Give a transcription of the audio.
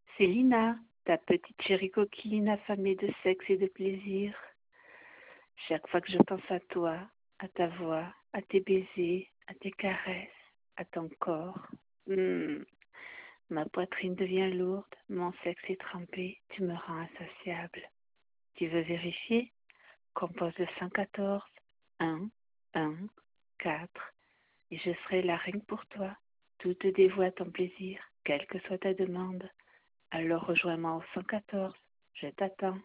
C'est Lina, ta petite chérie coquine affamée de sexe et de plaisir. Chaque fois que je pense à toi, à ta voix, à tes baisers, à tes caresses, à ton corps, ma poitrine devient lourde, mon sexe est trempé, tu me rends insatiable. Tu veux vérifier? Compose le 114, 1, 1, 4, et je serai la reine pour toi. Tout te dévoue à ton plaisir, quelle que soit ta demande. Alors rejoins-moi au 114, je t'attends.